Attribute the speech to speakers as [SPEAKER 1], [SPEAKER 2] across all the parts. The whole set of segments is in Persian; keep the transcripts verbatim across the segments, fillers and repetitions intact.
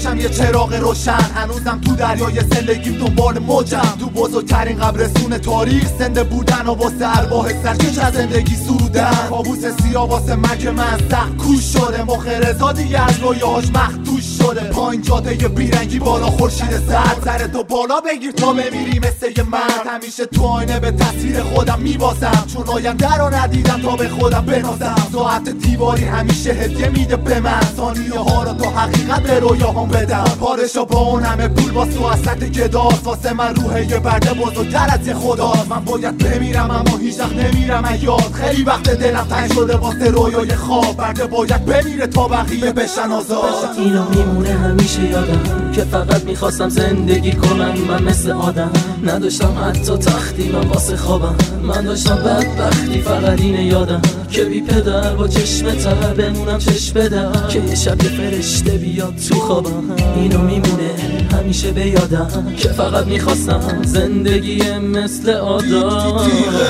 [SPEAKER 1] باشم یه چراغ روشن. هنوزم تو دریای زندگیم دنبال موجم، تو بزرگترین قبرستون تاریخ زنده بودن و واسه ارواح سرکش از زندگی سرودن. کابوس سیاه واسه من که من سخت کوش شده، مخ رضا دیگه از رویاهاش مخدوش شده. پایین جاده بیرنگی بالا خورشید زرد، سر تو بالا بگیر تا بمیری مثل یه مرد. همیشه تو آینه به تصویر خودم میباسم، چون آینده رو ندیدم تا به خودم بنازم. ساعت دیواری همیشه هدیه میده به من، ثانیه ها رو تا حقیقت به رویاهام بدم. پارشا با اون همه پول باز تو وسط گداست، واسه من روحه یه برده بزرگتر از یه خداست. من باید بمیرم اما هیچ وقت نمیرم از یاد، خیلی وقت دلم تنگ شده واسه رویای خواب. برده باید بمیره تا بقیه بشن آزاد.
[SPEAKER 2] اینا میمونه همیشه یادم که فقط میخواستم زندگی کنم. من مثل آدم نداشتم حتی تختی من واسه خوابم. من داشتم بدبختی فقط اینه یادم که بی پدر با چشم تر بمونم چشم بدر، که یه شب یه فرشته بیاد تو خوابم. اینو میمونه همیشه به یادم که فقط میخواستم زندگی مثل آدم.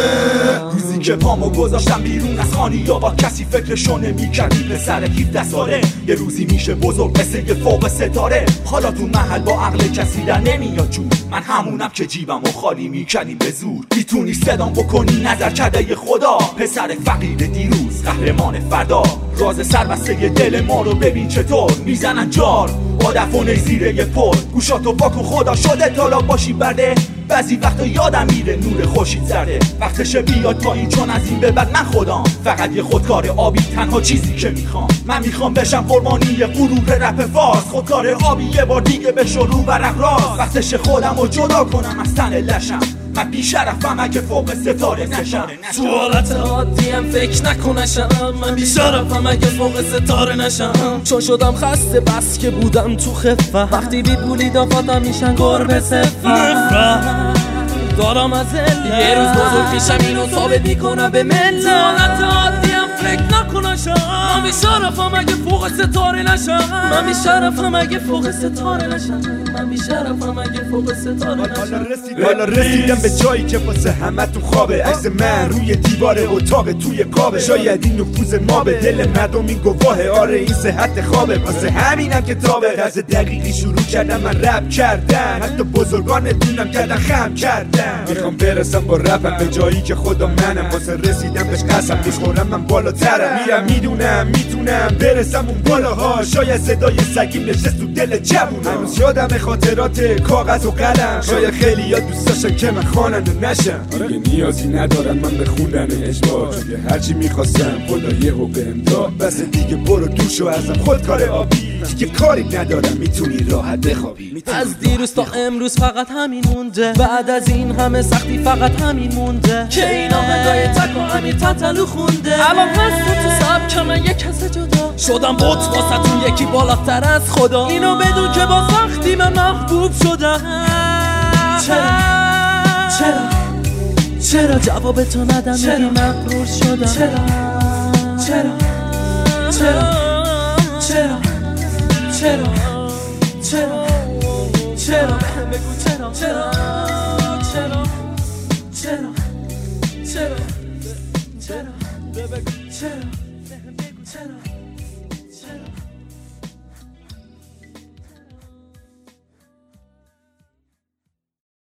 [SPEAKER 3] روزی که پامو گذاشتم بیرون از خانی یا با کسی فکرشو نمی‌کردی، پسر هفده ساله یه روزی میشه بزرگ مثل یه فوق ستاره. حالا تو محل با عقل کسی در نمیاد جور، من همونم که جیبمو خالی میکنیم به زور. میتونی صدام بکنی نظر کرده ی خدا، پسر فقیر دیروز قهرمان فردا. راز سربسته دل ما رو ببین چطور میزنن جار با دفونه زیره یه پر. گوشاتو پاکو خدا شده طالاب باشی برده، بعضی وقتا یادم میره نور خورشید زرده. وقتشه بیاد پایین چون از این به بعد من خودم فقط یه خودکار آبی، تنها چیزی که میخوام. من میخوام بشم قربانی غرور رپ فارس، خودکار آبی یه بار دیگه بشو رو برق راست. وقتشه خودم رو جدا کنم از تن لشم، من بیشرفم اگه فوق ستاره نشم.
[SPEAKER 2] تو حالت عادیم فکر نکنشم، من بیشرفم اگه فوق ستاره نشم. چون شدم خسته بس که بودم تو خفه، وقتی بی پولی دافاتم میشن گربه صفر. دارم از ال یه روز بزرگ میشم اینو ثابت میکنم به ملت. حالت عادیم فکر نکنشم، من بیشرفم اگه فوق ستاره نشم. من بیشرفم اگه فوق ستاره نشم. من بیشرفم اگه فوق ستاره نشم.
[SPEAKER 3] حالا رسیدم به جایی که واسه همه تو خوابه. عکس من روی دیوار اتاق توی قابه. شاید این نفوذ ما به دل مردم این گواهه، آره این صحت خوابه. واسه همینم کتابه طرز دقیقی شروع کردم من رپ کردن، حتی بزرگان دونم کردن خم کردن. میخوام برسم با رپم به جایی که خدا منم، واسه رسیدم بهش قسم میخورم من بالاترم. میرم میدونم میتونم برسم اون بالاها، شاید صدای سگیم نشست تو دل جوونا. هنوز یادم خاطرات کاغذ و قلم، شاید خیلی یاد دوست داشتن که من خواننده نشم. دیگه نیازی ندارم من به خوندن اجبار، چون هرچی میخواستم خدا یهو بهم داد. بس دیگه برو دوشو ازم خودکار آبی، دیگه کاری ندارم میتونی راحت بخوابی.
[SPEAKER 2] از دیروز تا امروز فقط همین مونده، بعد از این همه سختی فقط همین مونده که اینا هدای تک و امیر تطلو خونده. الان هست تو سبک من یک کس جدا شدم، بوت واسه تو یکی بالاتر از خدا. اینو بدون که با سختی من محبوب شدم. چرا چرا چرا جواب تو ندم میگی مغرور شدم. چرا چرا چرا چرا چرا چرا چرا بهم بگو چرا چرا چرا چرا چرا چرا چرا چرا